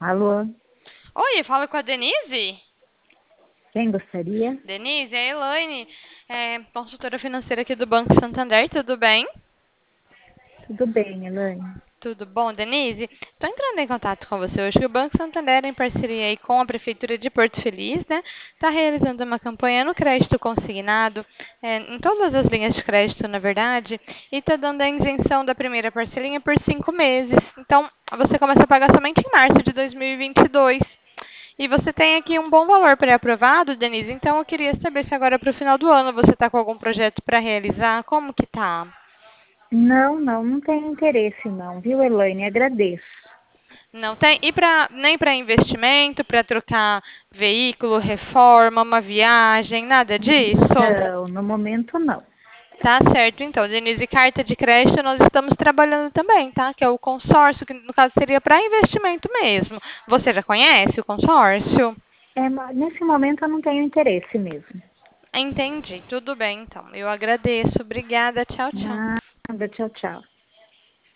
Alô, Oi, falo com a Denise? quem gostaria? Denise, é a Elaine, consultora financeira aqui do Banco Santander, tudo bem? Tudo bem, Elaine? Tudo bom, Denise? Estou entrando em contato com você hoje que o Banco Santander, em parceria aí com a Prefeitura de Porto Feliz, né, está realizando uma campanha no crédito consignado, em todas as linhas de crédito, na verdade, e está dando a isenção da primeira parcelinha por 5 meses. Então, você começa a pagar somente em março de 2022. E você tem aqui um bom valor pré-aprovado, Denise. Então eu queria saber se agora para o final do ano você está com algum projeto para realizar. Como que tá? Não tenho interesse não, viu, Elaine? Agradeço. Não tem? E nem para investimento, para trocar veículo, reforma, uma viagem, nada disso? Não, no momento não. Tá certo, então, Denise, carta de crédito nós estamos trabalhando também, tá? Que é o consórcio, que no caso seria para investimento mesmo. Você já conhece o consórcio? Nesse momento eu não tenho interesse mesmo. Entendi, tudo bem, então. Eu agradeço. Obrigada, tchau, tchau. Nada, tchau, tchau.